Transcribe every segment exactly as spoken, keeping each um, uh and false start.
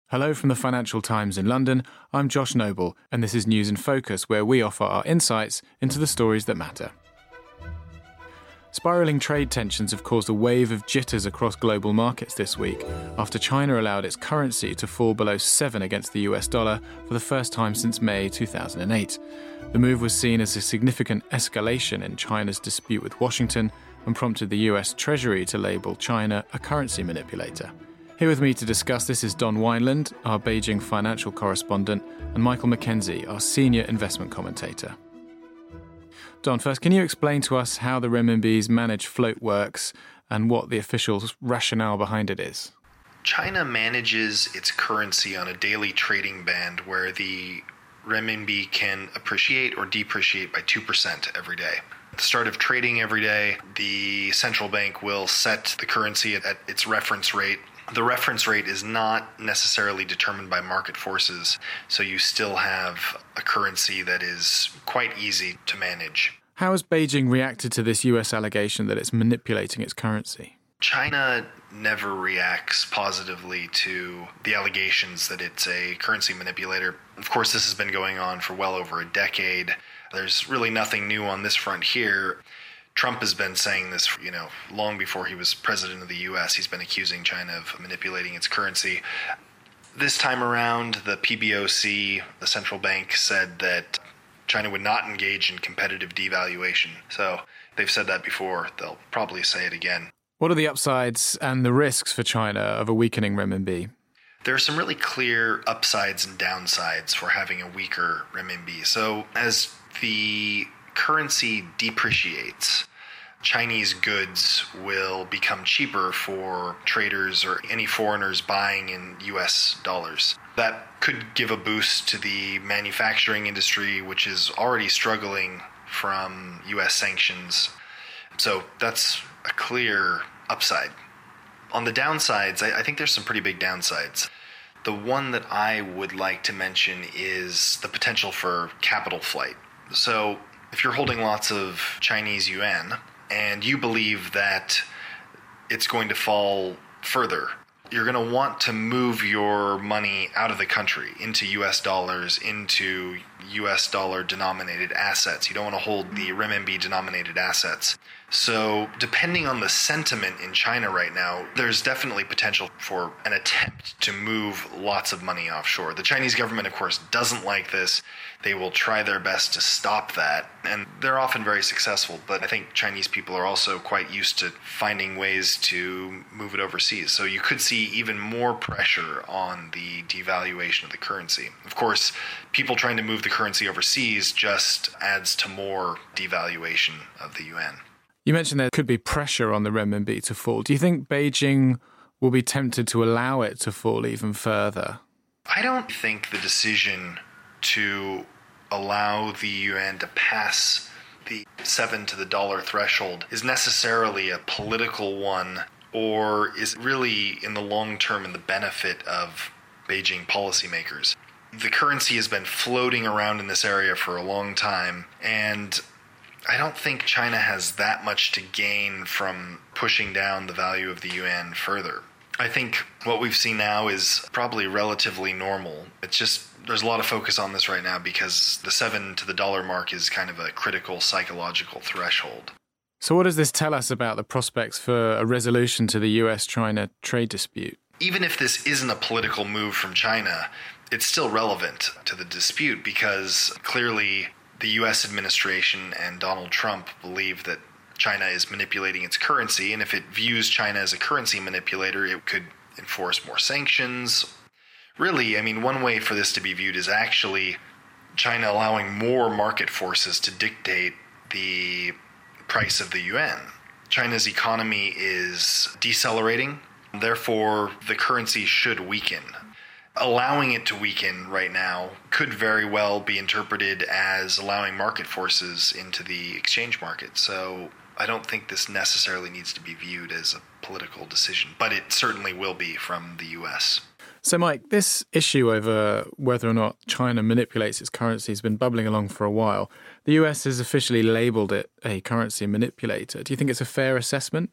Hello from the Financial Times in London. I'm Josh Noble, and this is News in Focus, where we offer our insights into the stories that matter. Spiralling trade tensions have caused a wave of jitters across global markets this week, after China allowed its currency to fall below seven against the U S dollar for the first time since May two thousand eight. The move was seen as a significant escalation in China's dispute with Washington and prompted the U S Treasury to label China a currency manipulator. Here with me to discuss this is Don Wineland, our Beijing financial correspondent, and Michael Mackenzie, our senior investment commentator. Don, first, can you explain to us how the renminbi's managed float works and what the official rationale behind it is? China manages its currency on a daily trading band where the renminbi can appreciate or depreciate by two percent every day. At the start of trading every day, the central bank will set the currency at its reference rate. The reference rate is not necessarily determined by market forces, so you still have a currency that is quite easy to manage. How has Beijing reacted to this U S allegation that it's manipulating its currency? China never reacts positively to the allegations that it's a currency manipulator. Of course, this has been going on for well over a decade. There's really nothing new on this front here. Trump has been saying this, you know, long before he was president of the U S. He's been accusing China of manipulating its currency. This time around, the P B O C, the central bank, said that China would not engage in competitive devaluation. So they've said that before. They'll probably say it again. What are the upsides and the risks for China of a weakening renminbi? There are some really clear upsides and downsides for having a weaker renminbi. So as the currency depreciates, Chinese goods will become cheaper for traders or any foreigners buying in U S dollars. That could give a boost to the manufacturing industry, which is already struggling from U S sanctions. So that's a clear upside. On the downsides, I think there's some pretty big downsides. The one that I would like to mention is the potential for capital flight. So if you're holding lots of Chinese yuan and you believe that it's going to fall further, you're going to want to move your money out of the country into U S dollars, into U S dollar denominated assets. You don't want to hold the renminbi denominated assets. So depending on the sentiment in China right now, there's definitely potential for an attempt to move lots of money offshore. The Chinese government, of course, doesn't like this. They will try their best to stop that, and they're often very successful. But I think Chinese people are also quite used to finding ways to move it overseas. So you could see even more pressure on the devaluation of the currency. Of course, people trying to move the currency overseas just adds to more devaluation of the yuan. You mentioned there could be pressure on the renminbi to fall. Do you think Beijing will be tempted to allow it to fall even further? I don't think the decision to allow the yuan to pass the seven to the dollar threshold is necessarily a political one, or is really in the long term in the benefit of Beijing policymakers. The currency has been floating around in this area for a long time, and I don't think China has that much to gain from pushing down the value of the yuan further. I think what we've seen now is probably relatively normal. It's just there's a lot of focus on this right now because the seven to the dollar mark is kind of a critical psychological threshold. So what does this tell us about the prospects for a resolution to the U S China trade dispute? Even if this isn't a political move from China, it's still relevant to the dispute because clearly the U S administration and Donald Trump believe that China is manipulating its currency, and if it views China as a currency manipulator, it could enforce more sanctions. Really, I mean, one way for this to be viewed is actually China allowing more market forces to dictate the price of the yuan. China's economy is decelerating, therefore the currency should weaken. Allowing it to weaken right now could very well be interpreted as allowing market forces into the exchange market. So I don't think this necessarily needs to be viewed as a political decision, but it certainly will be from the U S. So, Mike, this issue over whether or not China manipulates its currency has been bubbling along for a while. The U S has officially labelled it a currency manipulator. Do you think it's a fair assessment?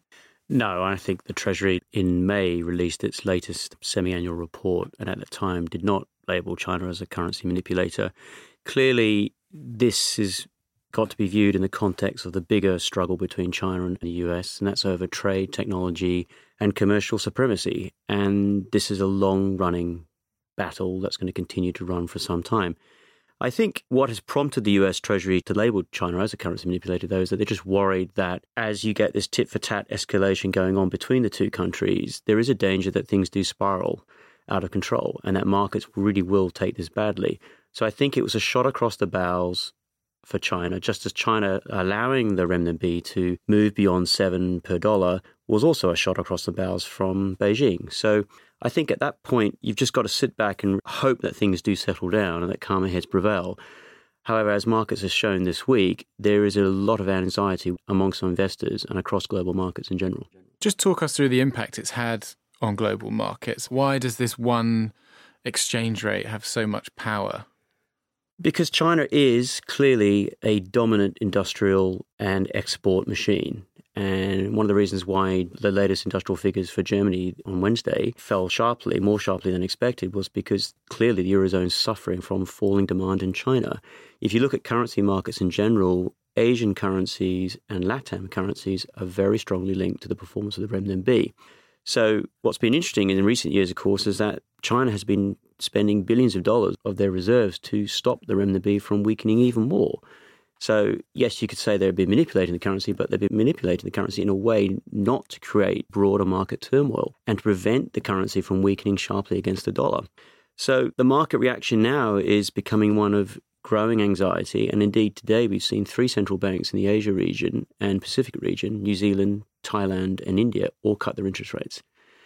No, I think the Treasury in May released its latest semi-annual report and at the time did not label China as a currency manipulator. Clearly, this has got to be viewed in the context of the bigger struggle between China and the U S, and that's over trade, technology, and commercial supremacy. And this is a long-running battle that's going to continue to run for some time. I think what has prompted the U S Treasury to label China as a currency manipulator, though, is that they're just worried that as you get this tit-for-tat escalation going on between the two countries, there is a danger that things do spiral out of control and that markets really will take this badly. So I think it was a shot across the bows for China, just as China allowing the renminbi to move beyond seven per dollar was also a shot across the bows from Beijing. So I think at that point, you've just got to sit back and hope that things do settle down and that calmer heads prevail. However, as markets have shown this week, there is a lot of anxiety amongst investors and across global markets in general. Just talk us through the impact it's had on global markets. Why does this one exchange rate have so much power? Because China is clearly a dominant industrial and export machine. And one of the reasons why the latest industrial figures for Germany on Wednesday fell sharply, more sharply than expected, was because clearly the Eurozone is suffering from falling demand in China. If you look at currency markets in general, Asian currencies and LATAM currencies are very strongly linked to the performance of the renminbi. So what's been interesting in recent years, of course, is that China has been spending billions of dollars of their reserves to stop the renminbi from weakening even more. So, yes, you could say they've been manipulating the currency, but they've been manipulating the currency in a way not to create broader market turmoil and to prevent the currency from weakening sharply against the dollar. So the market reaction now is becoming one of growing anxiety. And indeed, today we've seen three central banks in the Asia region and Pacific region, New Zealand, Thailand, and India, all cut their interest rates.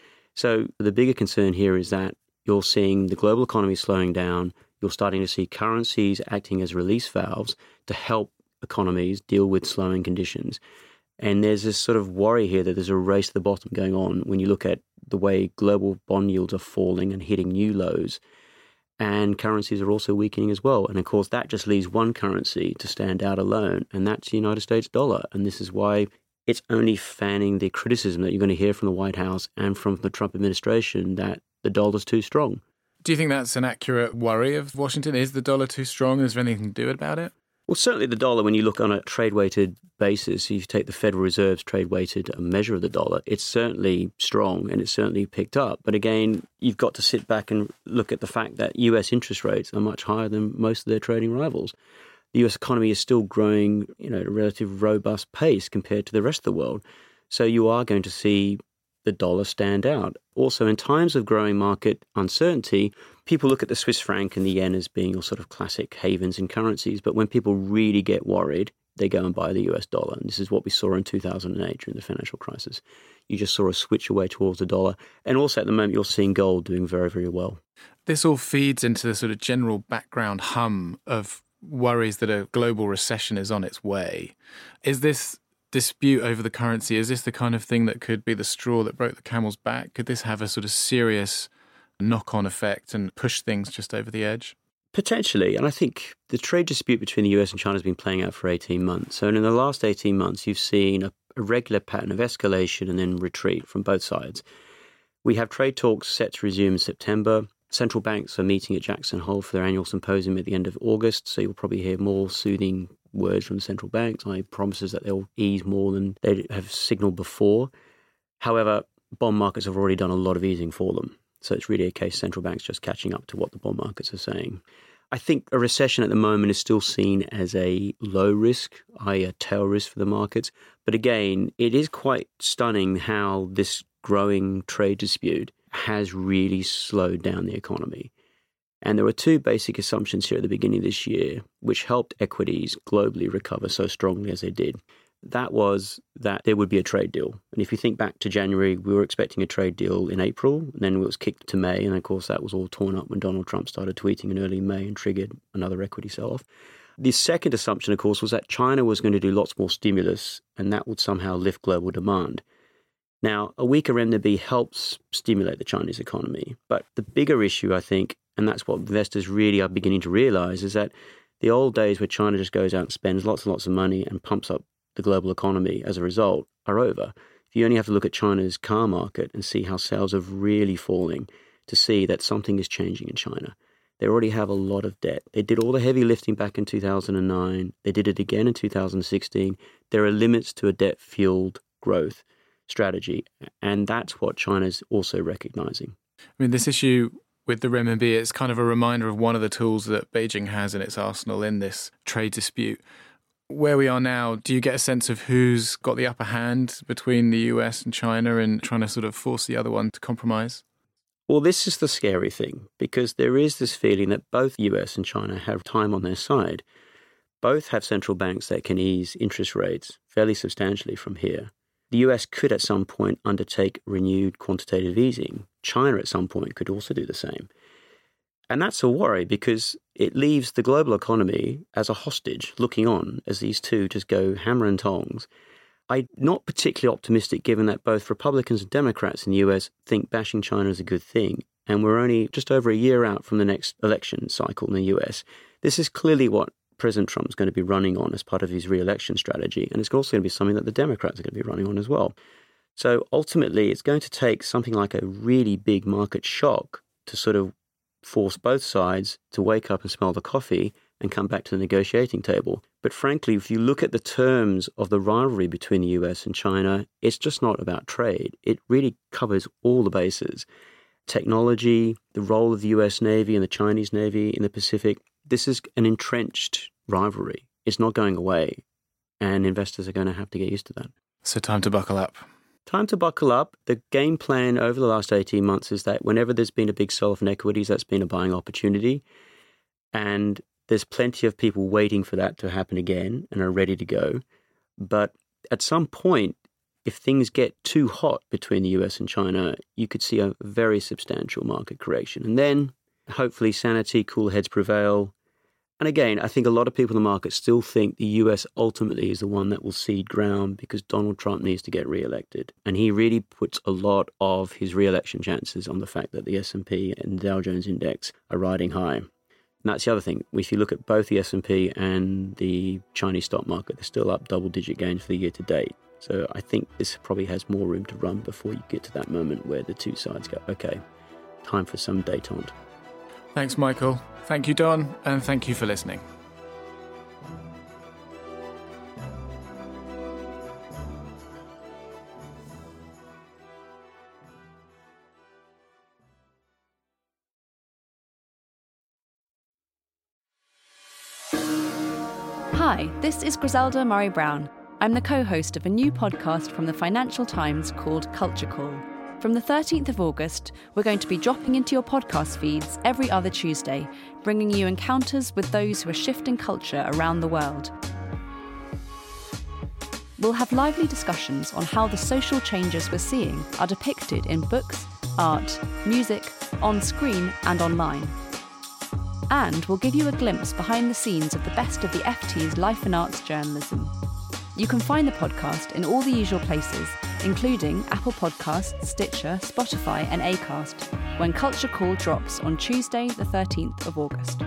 So the bigger concern here is that you're seeing the global economy slowing down. You're starting to see currencies acting as release valves to help economies deal with slowing conditions. And there's this sort of worry here that there's a race to the bottom going on when you look at the way global bond yields are falling and hitting new lows. And currencies are also weakening as well. And of course, that just leaves one currency to stand out alone, and that's the United States dollar. And this is why it's only fanning the criticism that you're going to hear from the White House and from the Trump administration that the dollar's too strong. Do you think that's an accurate worry of Washington? Is the dollar too strong? Is there anything to do about it? Well, certainly the dollar, when you look on a trade-weighted basis, if you take the Federal Reserve's trade-weighted measure of the dollar, it's certainly strong and it's certainly picked up. But again, you've got to sit back and look at the fact that U S interest rates are much higher than most of their trading rivals. The U S economy is still growing, you know, at a relatively robust pace compared to the rest of the world. So you are going to see the dollar stand out. Also, in times of growing market uncertainty, people look at the Swiss franc and the yen as being your sort of classic havens in currencies. But when people really get worried, they go and buy the U S dollar. And this is what we saw in two thousand eight during the financial crisis. You just saw a switch away towards the dollar. And also at the moment, you're seeing gold doing very, very well. This all feeds into the sort of general background hum of worries that a global recession is on its way. Is this dispute over the currency, is this the kind of thing that could be the straw that broke the camel's back? Could this have a sort of serious knock-on effect and push things just over the edge? Potentially. And I think the trade dispute between the U S and China has been playing out for eighteen months. So in the last eighteen months, you've seen a, a regular pattern of escalation and then retreat from both sides. We have trade talks set to resume in September. Central banks are meeting at Jackson Hole for their annual symposium at the end of August. So you'll probably hear more soothing words from the central banks, I promises that they'll ease more than they have signaled before. However, bond markets have already done a lot of easing for them. So it's really a case central banks just catching up to what the bond markets are saying. I think a recession at the moment is still seen as a low risk, that is a tail risk for the markets. But again, it is quite stunning how this growing trade dispute has really slowed down the economy. And there were two basic assumptions here at the beginning of this year, which helped equities globally recover so strongly as they did. That was that there would be a trade deal. And if you think back to January, we were expecting a trade deal in April, and then it was kicked to May. And of course, that was all torn up when Donald Trump started tweeting in early May and triggered another equity sell-off. The second assumption, of course, was that China was going to do lots more stimulus, and that would somehow lift global demand. Now, a weaker renminbi helps stimulate the Chinese economy. But the bigger issue, I think, and that's what investors really are beginning to realize, is that the old days where China just goes out and spends lots and lots of money and pumps up the global economy as a result are over. You only have to look at China's car market and see how sales are really falling to see that something is changing in China. They already have a lot of debt. They did all the heavy lifting back in two thousand nine. They did it again in two thousand sixteen. There are limits to a debt-fueled growth strategy, and that's what China's also recognizing. I mean, this issue with the renminbi, it's kind of a reminder of one of the tools that Beijing has in its arsenal in this trade dispute. Where we are now, do you get a sense of who's got the upper hand between the U S and China and trying to sort of force the other one to compromise? Well, this is the scary thing, because there is this feeling that both U S and China have time on their side. Both have central banks that can ease interest rates fairly substantially from here. The U S could at some point undertake renewed quantitative easing. China at some point could also do the same. And that's a worry, because it leaves the global economy as a hostage looking on as these two just go hammer and tongs. I'm not particularly optimistic, given that both Republicans and Democrats in the U S think bashing China is a good thing. And we're only just over a year out from the next election cycle in the U S. This is clearly what President Trump's going to be running on as part of his re-election strategy. And it's also going to be something that the Democrats are going to be running on as well. So ultimately, it's going to take something like a really big market shock to sort of force both sides to wake up and smell the coffee and come back to the negotiating table. But frankly, if you look at the terms of the rivalry between the U S and China, it's just not about trade. It really covers all the bases. Technology, the role of the U S Navy and the Chinese Navy in the Pacific. This is an entrenched rivalry. It's not going away, and investors are going to have to get used to that. So time to buckle up. Time to buckle up. The game plan over the last eighteen months is that whenever there's been a big sell-off in equities, that's been a buying opportunity. And there's plenty of people waiting for that to happen again and are ready to go. But at some point, if things get too hot between the U S and China, you could see a very substantial market correction. And then hopefully sanity, cool heads prevail. And again, I think a lot of people in the market still think the U S ultimately is the one that will cede ground, because Donald Trump needs to get re-elected. And he really puts a lot of his re-election chances on the fact that the S and P and the Dow Jones Index are riding high. And that's the other thing. If you look at both the S and P and the Chinese stock market, they're still up double-digit gains for the year to date. So I think this probably has more room to run before you get to that moment where the two sides go, okay, time for some détente. Thanks, Michael. Thank you, Don, and thank you for listening. Hi, this is Griselda Murray-Brown. I'm the co-host of a new podcast from the Financial Times called Culture Call. From the thirteenth of August, we're going to be dropping into your podcast feeds every other Tuesday, bringing you encounters with those who are shifting culture around the world. We'll have lively discussions on how the social changes we're seeing are depicted in books, art, music, on screen and online. And we'll give you a glimpse behind the scenes of the best of the F T's life and arts journalism. You can find the podcast in all the usual places, including Apple Podcasts, Stitcher, Spotify and Acast, when Culture Call drops on Tuesday the thirteenth of August.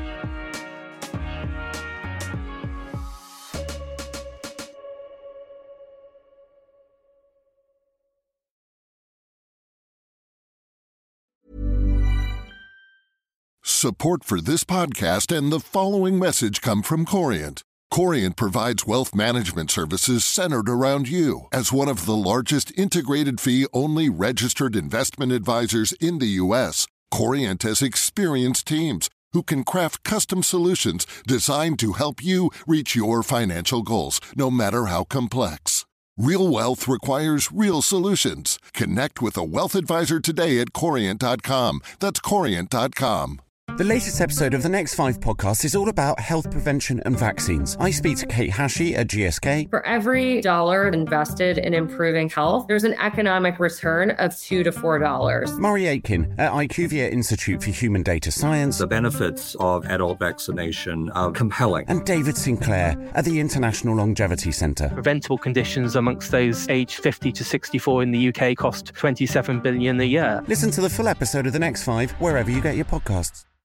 Support for this podcast and the following message come from Corient. Corient provides wealth management services centered around you. As one of the largest integrated fee-only registered investment advisors in the U S, Corient has experienced teams who can craft custom solutions designed to help you reach your financial goals, no matter how complex. Real wealth requires real solutions. Connect with a wealth advisor today at corient dot com. That's corient dot com. The latest episode of the Next Five podcast is all about health prevention and vaccines. I speak to Kate Hashi at G S K. For every dollar invested in improving health, there's an economic return of two to four dollars. Murray Aitken at IQVIA Institute for Human Data Science. The benefits of adult vaccination are compelling. And David Sinclair at the International Longevity Centre. Preventable conditions amongst those aged fifty to sixty-four in the U K cost twenty-seven billion dollars a year. Listen to the full episode of the Next Five wherever you get your podcasts.